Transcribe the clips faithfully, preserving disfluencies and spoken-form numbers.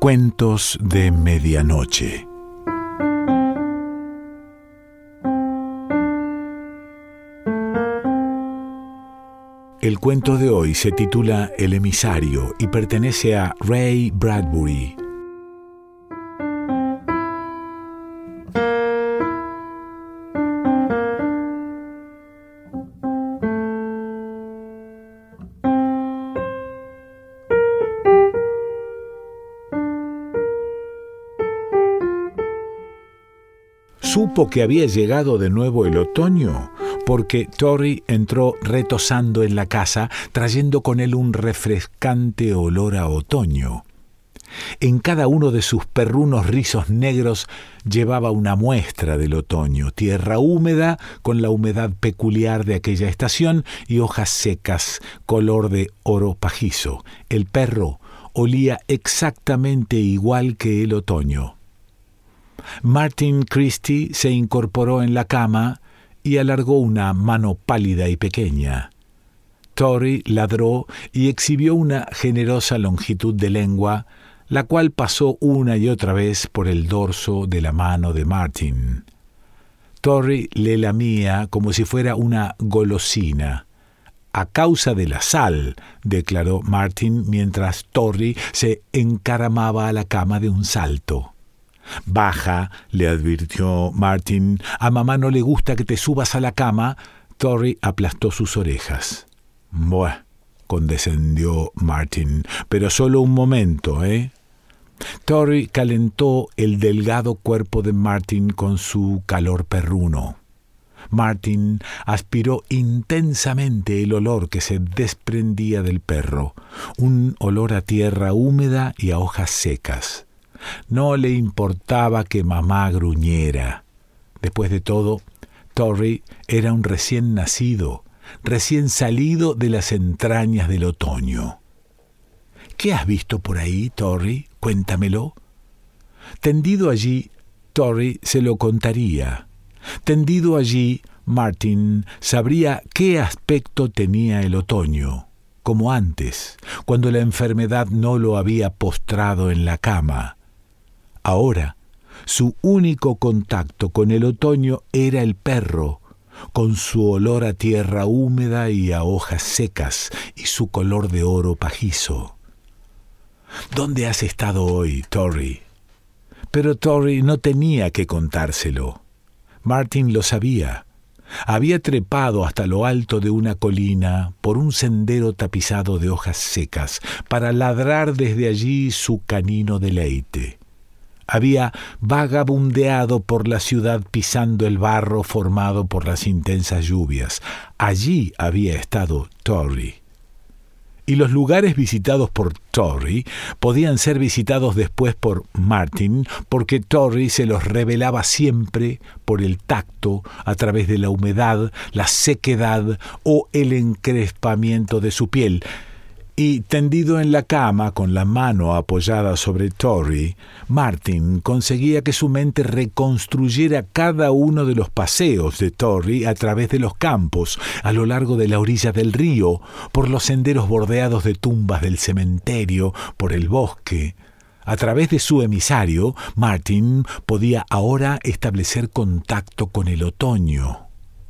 Cuentos de medianoche. El cuento de hoy se titula El emisario y pertenece a Ray Bradbury. Supo que había llegado de nuevo el otoño porque Torri entró retozando en la casa, trayendo con él un refrescante olor a otoño. En cada uno de sus perrunos rizos negros llevaba una muestra del otoño, tierra húmeda con la humedad peculiar de aquella estación y hojas secas, color de oro pajizo. El perro olía exactamente igual que el otoño. Martin Christie se incorporó en la cama y alargó una mano pálida y pequeña. Torri ladró y exhibió una generosa longitud de lengua, la cual pasó una y otra vez por el dorso de la mano de Martin. Torri le lamía como si fuera una golosina. A causa de la sal, declaró Martin mientras Torri se encaramaba a la cama de un salto. «Baja», le advirtió Martin, «a mamá no le gusta que te subas a la cama». Torri aplastó sus orejas. «Buah», condescendió Martin, «pero solo un momento, ¿eh?» Torri calentó el delgado cuerpo de Martin con su calor perruno. Martin aspiró intensamente el olor que se desprendía del perro, un olor a tierra húmeda y a hojas secas. No le importaba que mamá gruñera. Después de todo, Torri era un recién nacido, recién salido de las entrañas del otoño. «¿Qué has visto por ahí, Torri? Cuéntamelo». Tendido allí, Torri se lo contaría. Tendido allí, Martin sabría qué aspecto tenía el otoño, como antes, cuando la enfermedad no lo había postrado en la cama. Ahora, su único contacto con el otoño era el perro, con su olor a tierra húmeda y a hojas secas y su color de oro pajizo. «¿Dónde has estado hoy, Torri?» Pero Torri no tenía que contárselo. Martin lo sabía. Había trepado hasta lo alto de una colina por un sendero tapizado de hojas secas para ladrar desde allí su canino deleite. Había vagabundeado por la ciudad pisando el barro formado por las intensas lluvias. Allí había estado Torri. Y los lugares visitados por Torri podían ser visitados después por Martin, porque Torri se los revelaba siempre por el tacto, a través de la humedad, la sequedad o el encrespamiento de su piel. Y tendido en la cama, con la mano apoyada sobre Torri, Martin conseguía que su mente reconstruyera cada uno de los paseos de Torri a través de los campos, a lo largo de la orilla del río, por los senderos bordeados de tumbas del cementerio, por el bosque. A través de su emisario, Martin podía ahora establecer contacto con el otoño.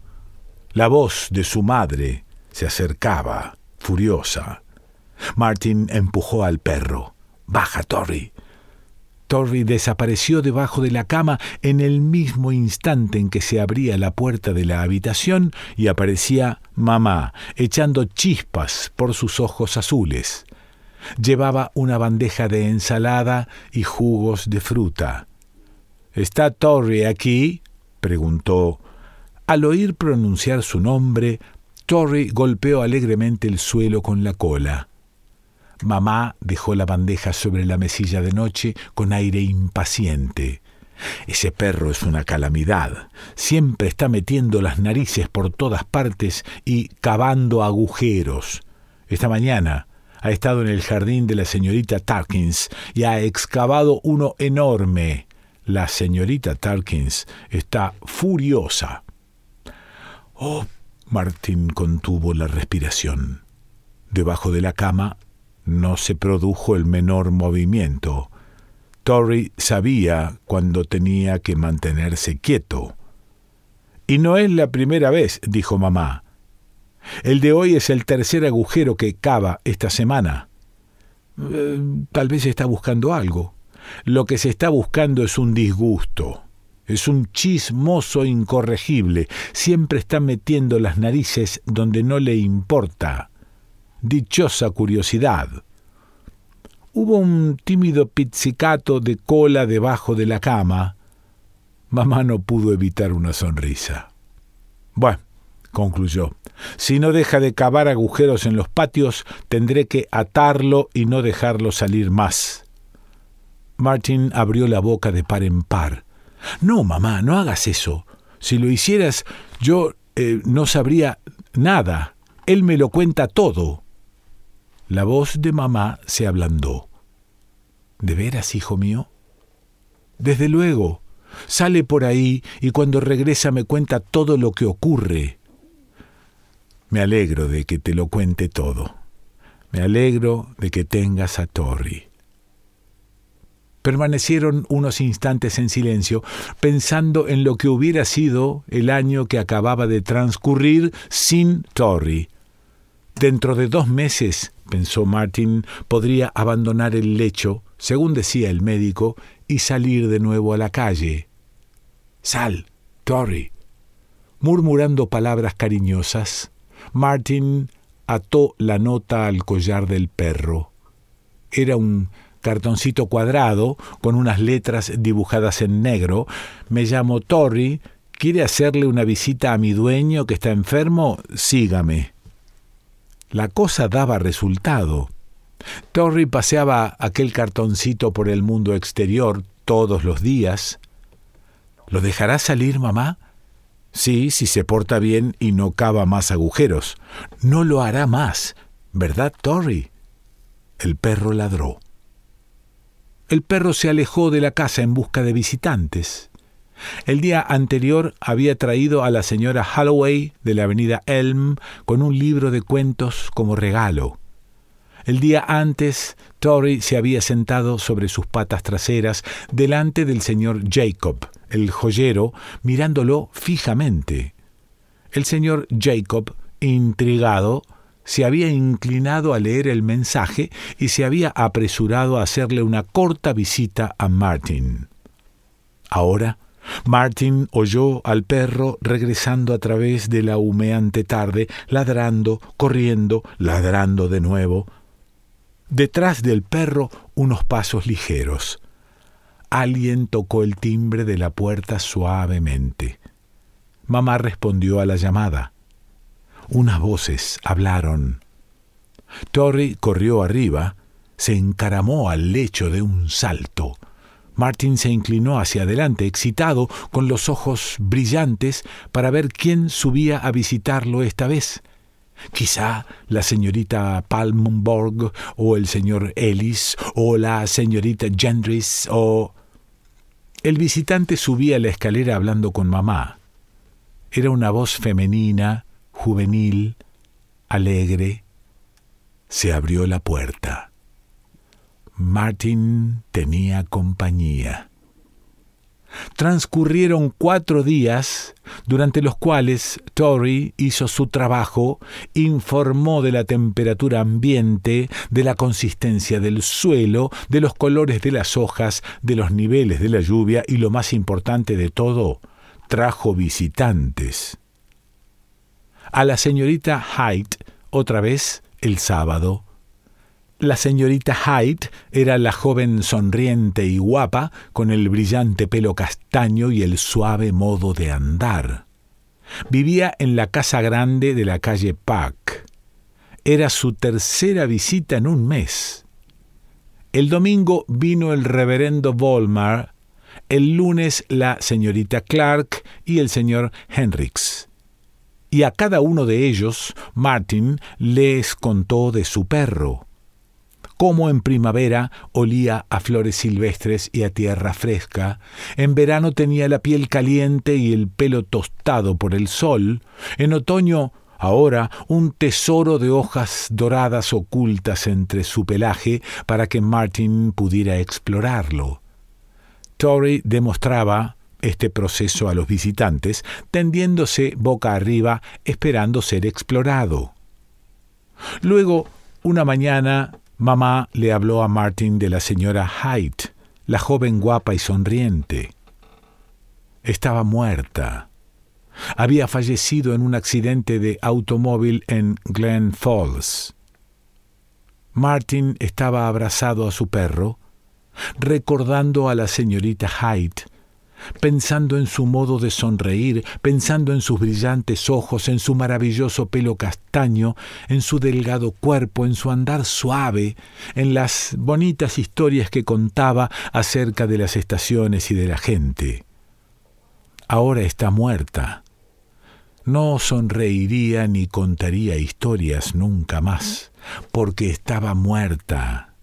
La voz de su madre se acercaba, furiosa. Martin empujó al perro. «Baja, Torri». Torri desapareció debajo de la cama en el mismo instante en que se abría la puerta de la habitación y aparecía mamá, echando chispas por sus ojos azules. Llevaba una bandeja de ensalada y jugos de fruta. «¿Está Torri aquí?», preguntó. Al oír pronunciar su nombre, Torri golpeó alegremente el suelo con la cola. Mamá dejó la bandeja sobre la mesilla de noche con aire impaciente. «Ese perro es una calamidad. Siempre está metiendo las narices por todas partes y cavando agujeros. Esta mañana ha estado en el jardín de la señorita Tarkins y ha excavado uno enorme. La señorita Tarkins está furiosa». «Oh», Martin contuvo la respiración. Debajo de la cama no se produjo el menor movimiento. Torry sabía cuando tenía que mantenerse quieto. «Y no es la primera vez», dijo mamá. «El de hoy es el tercer agujero que cava esta semana». Eh, tal vez está buscando algo. Lo que se está buscando es un disgusto. Es un chismoso incorregible. Siempre está metiendo las narices donde no le importa. Dichosa curiosidad. Hubo un tímido pizzicato de cola debajo de la cama. Mamá no pudo evitar una sonrisa. «Bueno», concluyó, «si no deja de cavar agujeros en los patios, tendré que atarlo y no dejarlo salir más». Martin abrió la boca de par en par. «No, mamá, no hagas eso. Si lo hicieras, yo eh, no sabría nada. Él me lo cuenta todo». La voz de mamá se ablandó. «¿De veras, hijo mío?» «Desde luego. Sale por ahí y cuando regresa me cuenta todo lo que ocurre». «Me alegro de que te lo cuente todo. Me alegro de que tengas a Torry». Permanecieron unos instantes en silencio, pensando en lo que hubiera sido el año que acababa de transcurrir sin Torry. Dentro de dos meses, pensó Martin, podría abandonar el lecho, según decía el médico, y salir de nuevo a la calle. «Sal, Torry». Murmurando palabras cariñosas, Martin ató la nota al collar del perro. Era un cartoncito cuadrado con unas letras dibujadas en negro. «Mellamo Torry. ¿Quiere hacerle una visita a mi dueño que está enfermo? Sígame». La cosa daba resultado. Torry paseaba aquel cartoncito por el mundo exterior todos los días. «¿Lo dejará salir, mamá?» «Sí, si se porta bien y no cava más agujeros». «No lo hará más, ¿verdad, Torry?» El perro ladró. El perro se alejó de la casa en busca de visitantes. El día anterior había traído a la señora Holloway de la avenida Elm con un libro de cuentos como regalo. El día antes, Torry se había sentado sobre sus patas traseras delante del señor Jacob, el joyero, mirándolo fijamente. El señor Jacob, intrigado, se había inclinado a leer el mensaje y se había apresurado a hacerle una corta visita a Martin. Ahora, Martin oyó al perro regresando a través de la humeante tarde, ladrando, corriendo, ladrando de nuevo. Detrás del perro, unos pasos ligeros. Alguien tocó el timbre de la puerta suavemente. Mamá respondió a la llamada. Unas voces hablaron. Torry corrió arriba, se encaramó al lecho de un salto. Martin se inclinó hacia adelante, excitado, con los ojos brillantes, para ver quién subía a visitarlo esta vez. Quizá la señorita Palmborg, o el señor Ellis, o la señorita Gendris, o... El visitante subía la escalera hablando con mamá. Era una voz femenina, juvenil, alegre. Se abrió la puerta. Martin tenía compañía. Transcurrieron cuatro días, durante los cuales Torry hizo su trabajo, informó de la temperatura ambiente, de la consistencia del suelo, de los colores de las hojas, de los niveles de la lluvia y, lo más importante de todo, trajo visitantes. A la señorita Hyde, otra vez el sábado. La señorita Hyde era la joven sonriente y guapa, con el brillante pelo castaño y el suave modo de andar. Vivía en la casa grande de la calle Park. Era su tercera visita en un mes. El domingo vino el reverendo Volmar, el lunes la señorita Clark y el señor Hendricks. Y a cada uno de ellos Martin les contó de su perro. Cómo en primavera olía a flores silvestres y a tierra fresca, en verano tenía la piel caliente y el pelo tostado por el sol, en otoño, ahora, un tesoro de hojas doradas ocultas entre su pelaje para que Martin pudiera explorarlo. Tori demostraba este proceso a los visitantes, tendiéndose boca arriba, esperando ser explorado. Luego, una mañana, mamá le habló a Martin de la señora Hyde, la joven guapa y sonriente. Estaba muerta. Había fallecido en un accidente de automóvil en Glen Falls. Martin estaba abrazado a su perro, recordando a la señorita Hyde, pensando en su modo de sonreír, pensando en sus brillantes ojos, en su maravilloso pelo castaño, en su delgado cuerpo, en su andar suave, en las bonitas historias que contaba acerca de las estaciones y de la gente. Ahora está muerta. No sonreiría ni contaría historias nunca más, porque estaba muerta.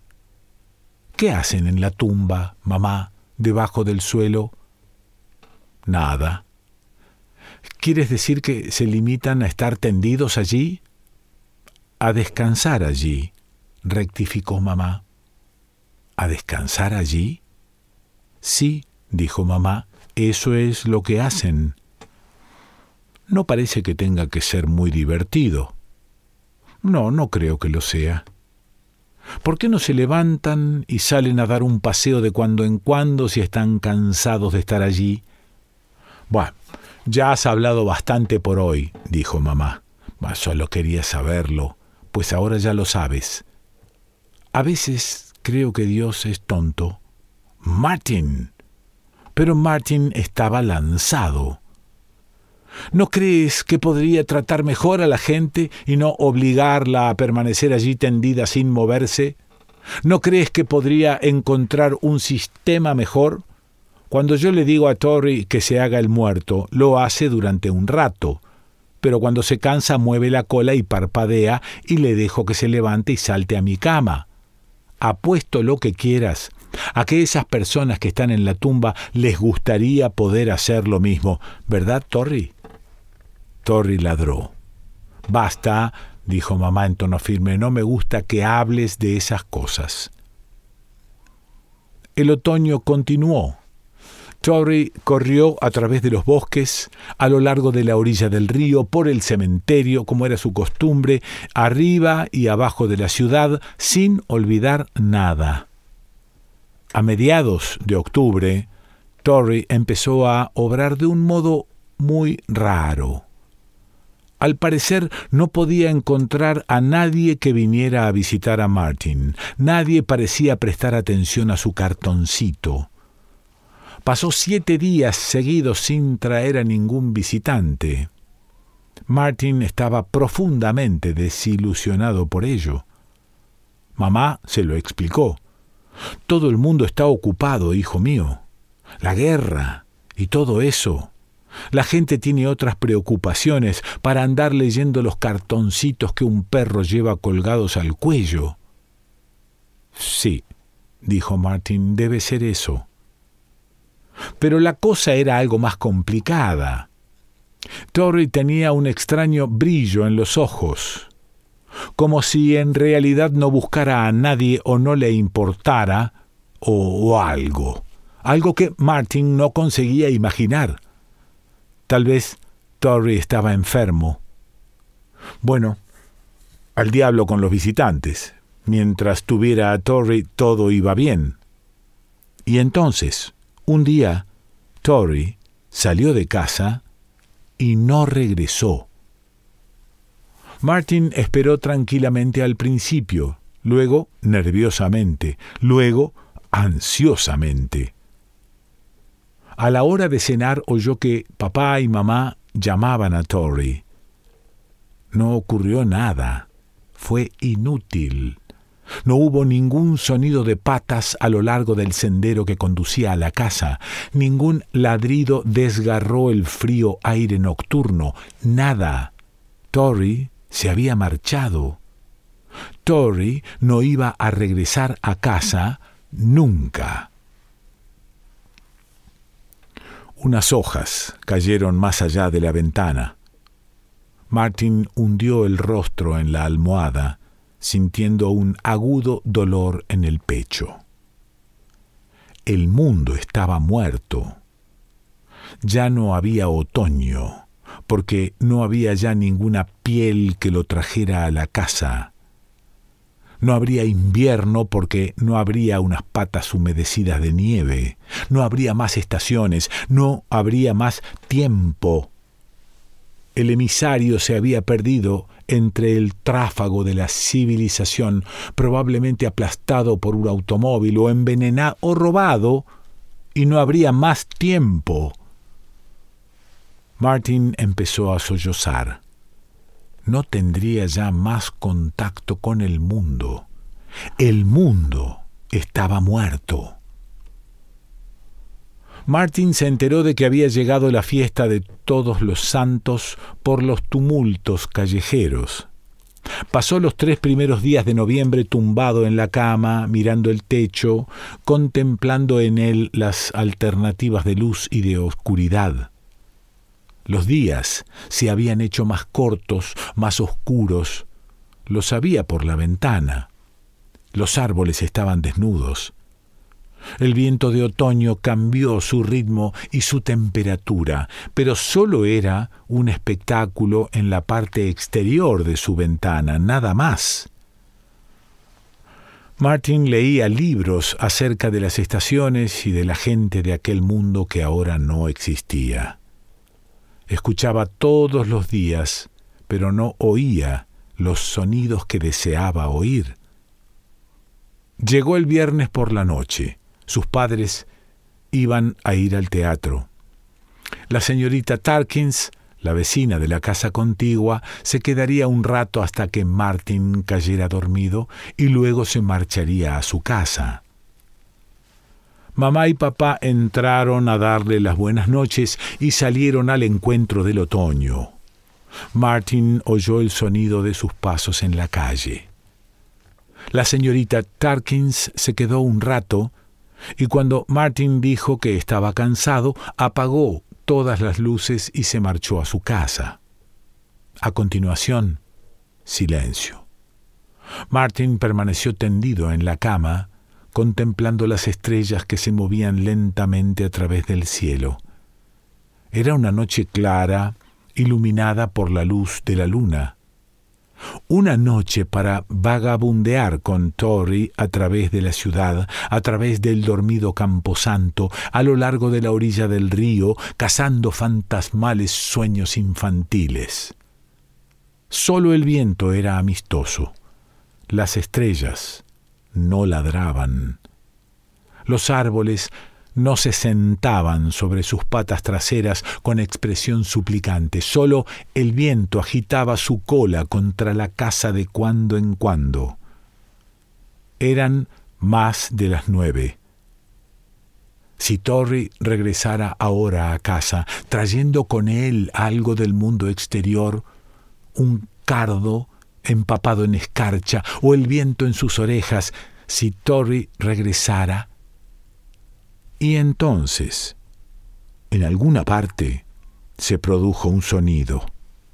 ¿Qué hacen en la tumba, mamá, debajo del suelo? Nada. ¿Quieres decir que se limitan a estar tendidos allí? A descansar allí, rectificó mamá. ¿A descansar allí? Sí, dijo mamá, eso es lo que hacen. No parece que tenga que ser muy divertido. No, no creo que lo sea. ¿Por qué no se levantan y salen a dar un paseo de cuando en cuando si están cansados de estar allí? Bueno, ya has hablado bastante por hoy, dijo mamá. Bah, solo quería saberlo, pues ahora ya lo sabes. A veces creo que Dios es tonto. Martin. Pero Martin estaba lanzado. ¿No crees que podría tratar mejor a la gente y no obligarla a permanecer allí tendida sin moverse? ¿No crees que podría encontrar un sistema mejor? Cuando yo le digo a Tori que se haga el muerto, lo hace durante un rato, pero cuando se cansa mueve la cola y parpadea y le dejo que se levante y salte a mi cama. Apuesto lo que quieras a que esas personas que están en la tumba les gustaría poder hacer lo mismo, ¿verdad, Tori? Tori ladró. Basta, dijo mamá en tono firme, no me gusta que hables de esas cosas. El otoño continuó. Tori corrió a través de los bosques, a lo largo de la orilla del río, por el cementerio, como era su costumbre, arriba y abajo de la ciudad, sin olvidar nada. A mediados de octubre, Tori empezó a obrar de un modo muy raro. Al parecer no podía encontrar a nadie que viniera a visitar a Martin. Nadie parecía prestar atención a su cartoncito. Pasó siete días seguidos sin traer a ningún visitante. Martin estaba profundamente desilusionado por ello. Mamá se lo explicó. Todo el mundo está ocupado, hijo mío. La guerra y todo eso. La gente tiene otras preocupaciones para andar leyendo los cartoncitos que un perro lleva colgados al cuello. Sí, dijo Martin, debe ser eso. Pero la cosa era algo más complicada. Tori tenía un extraño brillo en los ojos, como si en realidad no buscara a nadie o no le importara, o, o algo, algo que Martin no conseguía imaginar. Tal vez Tori estaba enfermo. Bueno, al diablo con los visitantes. Mientras tuviera a Tori todo iba bien. Y entonces, un día, Tori salió de casa y no regresó. Martin esperó tranquilamente al principio, luego nerviosamente, luego ansiosamente. A la hora de cenar oyó que papá y mamá llamaban a Tori. No ocurrió nada. Fue inútil. No hubo ningún sonido de patas a lo largo del sendero que conducía a la casa. Ningún ladrido desgarró el frío aire nocturno. Nada. Tori se había marchado. Tori no iba a regresar a casa nunca. Unas hojas cayeron más allá de la ventana. Martin hundió el rostro en la almohada, sintiendo un agudo dolor en el pecho. el mundo estaba muerto. Ya no había otoño, porque no había ya ninguna piel que lo trajera a la casa. No habría invierno porque no habría unas patas humedecidas de nieve. No habría más estaciones, no habría más tiempo. El emisario se había perdido entre el tráfago de la civilización, probablemente aplastado por un automóvil o envenenado o robado, y no habría más tiempo. Martin empezó a sollozar. No tendría ya más contacto con el mundo. El mundo estaba muerto. Martin se enteró de que había llegado la fiesta de Todos los Santos por los tumultos callejeros. Pasó los tres primeros días de noviembre tumbado en la cama, mirando el techo, contemplando en él las alternativas de luz y de oscuridad. Los días se habían hecho más cortos, más oscuros. Lo sabía por la ventana. Los árboles estaban desnudos. El viento de otoño cambió su ritmo y su temperatura, pero solo era un espectáculo en la parte exterior de su ventana, nada más. Martin leía libros acerca de las estaciones y de la gente de aquel mundo que ahora no existía. Escuchaba todos los días, pero no oía los sonidos que deseaba oír. Llegó el viernes por la noche. Sus padres iban a ir al teatro. La señorita Tarkins, la vecina de la casa contigua, se quedaría un rato hasta que Martin cayera dormido y luego se marcharía a su casa. Mamá y papá entraron a darle las buenas noches y salieron al encuentro del otoño. Martin oyó el sonido de sus pasos en la calle. La señorita Tarkins se quedó un rato y cuando Martin dijo que estaba cansado, apagó todas las luces y se marchó a su casa. A continuación, silencio. Martin permaneció tendido en la cama, contemplando las estrellas que se movían lentamente a través del cielo. Era una noche clara, iluminada por la luz de la luna. Una noche para vagabundear con Tori a través de la ciudad, a través del dormido camposanto, a lo largo de la orilla del río, cazando fantasmales sueños infantiles. Solo el viento era amistoso. Las estrellas no ladraban. Los árboles no se sentaban sobre sus patas traseras con expresión suplicante. Solo el viento agitaba su cola contra la casa de cuando en cuando. Eran más de las nueve. Si Tori regresara ahora a casa, trayendo con él algo del mundo exterior, un cardo empapado en escarcha o el viento en sus orejas, si Tori regresara. Y entonces, en alguna parte, se produjo un sonido.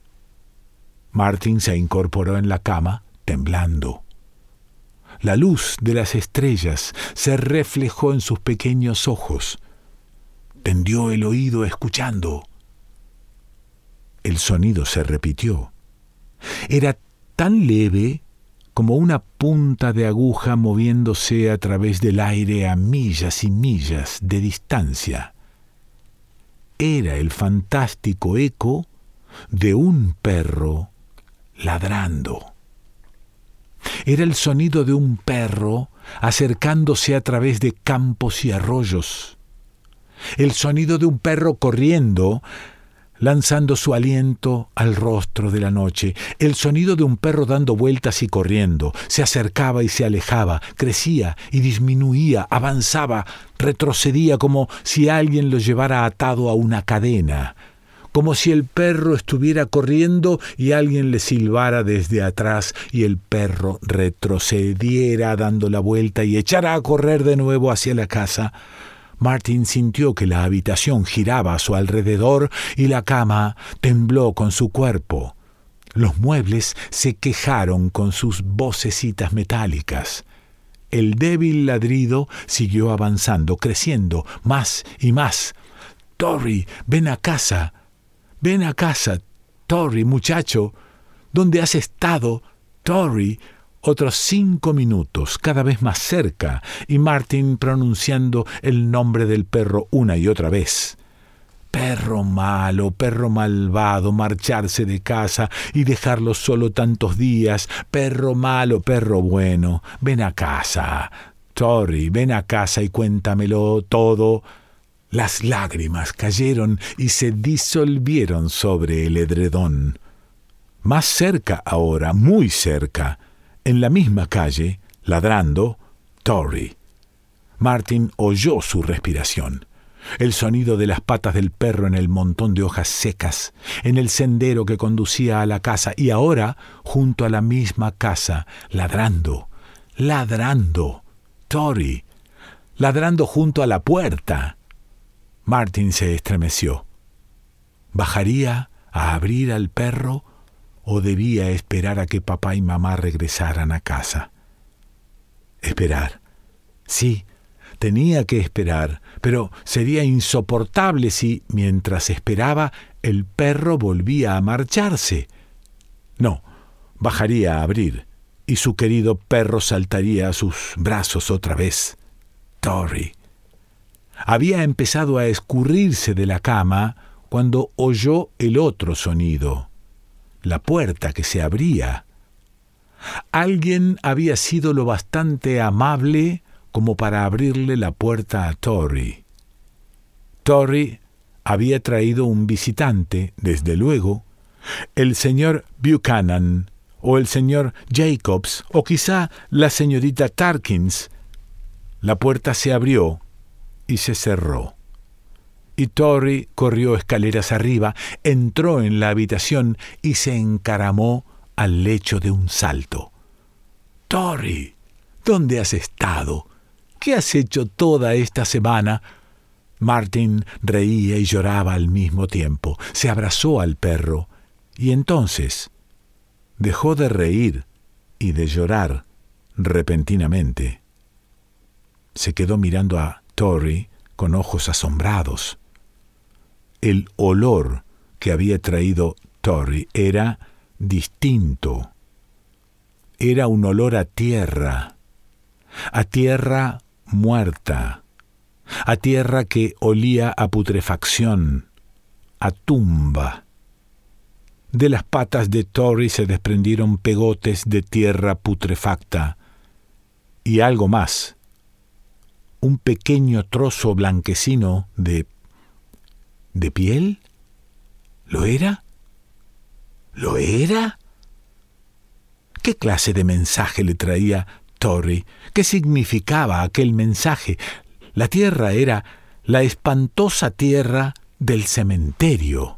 Martin se incorporó en la cama, temblando. La luz de las estrellas se reflejó en sus pequeños ojos. Tendió el oído escuchando. El sonido se repitió. Era tan leve como una punta de aguja moviéndose a través del aire a millas y millas de distancia. Era el fantástico eco de un perro ladrando. Era el sonido de un perro acercándose a través de campos y arroyos. El sonido de un perro corriendo, lanzando su aliento al rostro de la noche. El sonido de un perro dando vueltas y corriendo. Se acercaba y se alejaba, crecía y disminuía, avanzaba, retrocedía como si alguien lo llevara atado a una cadena. Como si el perro estuviera corriendo y alguien le silbara desde atrás y el perro retrocediera dando la vuelta y echara a correr de nuevo hacia la casa. Martin sintió que la habitación giraba a su alrededor y la cama tembló con su cuerpo. Los muebles se quejaron con sus vocecitas metálicas. El débil ladrido siguió avanzando, creciendo más y más. «Torry, ven a casa. Ven a casa. Torry, muchacho. ¿Dónde has estado? Torry». Otros cinco minutos, cada vez más cerca, y Martin pronunciando el nombre del perro una y otra vez. Perro malo, perro malvado, marcharse de casa y dejarlo solo tantos días. Perro malo, perro bueno, ven a casa. Torry, ven a casa y cuéntamelo todo. Las lágrimas cayeron y se disolvieron sobre el edredón. Más cerca ahora, muy cerca, en la misma calle, ladrando, Torry. Martin oyó su respiración. El sonido de las patas del perro en el montón de hojas secas, en el sendero que conducía a la casa, y ahora, junto a la misma casa, ladrando, ladrando, Torry, ladrando junto a la puerta. Martin se estremeció. ¿Bajaría a abrir al perro o debía esperar a que papá y mamá regresaran a casa? Esperar. Sí, tenía que esperar, pero sería insoportable si, mientras esperaba, el perro volvía a marcharse. No, bajaría a abrir, y su querido perro saltaría a sus brazos otra vez. Torry. Había empezado a escurrirse de la cama cuando oyó el otro sonido. La puerta que se abría. Alguien había sido lo bastante amable como para abrirle la puerta a Torry. Torry había traído un visitante, desde luego, el señor Buchanan, o el señor Jacobs, o quizá la señorita Tarkins. La puerta se abrió y se cerró. Y Torry corrió escaleras arriba, entró en la habitación y se encaramó al lecho de un salto. «Torry, ¿dónde has estado? ¿Qué has hecho toda esta semana?» Martin reía y lloraba al mismo tiempo. Se abrazó al perro y entonces dejó de reír y de llorar repentinamente. Se quedó mirando a Torry con ojos asombrados. El olor que había traído Torry era distinto. Era un olor a tierra, a tierra muerta, a tierra que olía a putrefacción, a tumba. De las patas de Torry se desprendieron pegotes de tierra putrefacta y algo más, un pequeño trozo blanquecino de ¿De piel? ¿Lo era? ¿Lo era? ¿Qué clase de mensaje le traía Torry? ¿Qué significaba aquel mensaje? La tierra era la espantosa tierra del cementerio.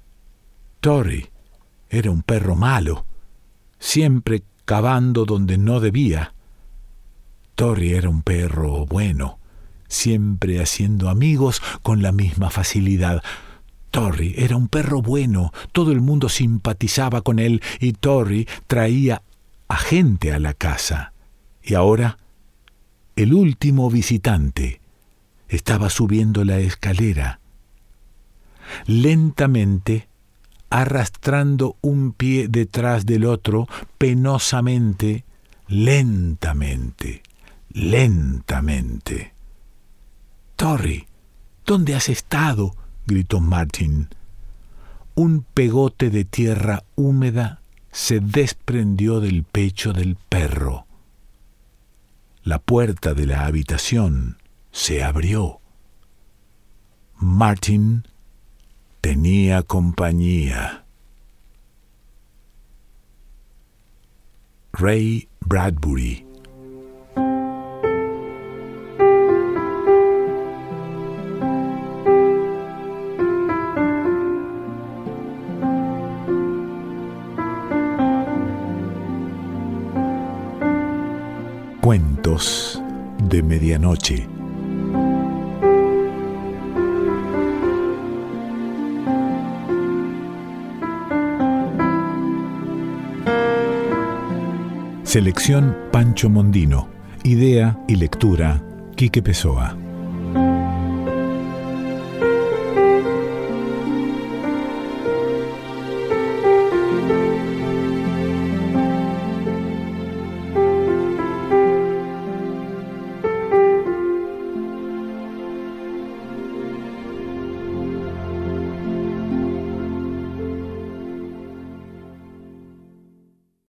Torry era un perro malo, siempre cavando donde no debía. Torry era un perro bueno, siempre haciendo amigos con la misma facilidad. Torry era un perro bueno, todo el mundo simpatizaba con él y Torry traía a gente a la casa. Y ahora, el último visitante estaba subiendo la escalera. Lentamente, arrastrando un pie detrás del otro, penosamente, lentamente, lentamente. «Torry, ¿dónde has estado?», gritó Martin. Un pegote de tierra húmeda se desprendió del pecho del perro. La puerta de la habitación se abrió. Martin tenía compañía. Ray Bradbury. Cuentos de medianoche. Selección Pancho Mondino. Idea y lectura, Quique Pessoa.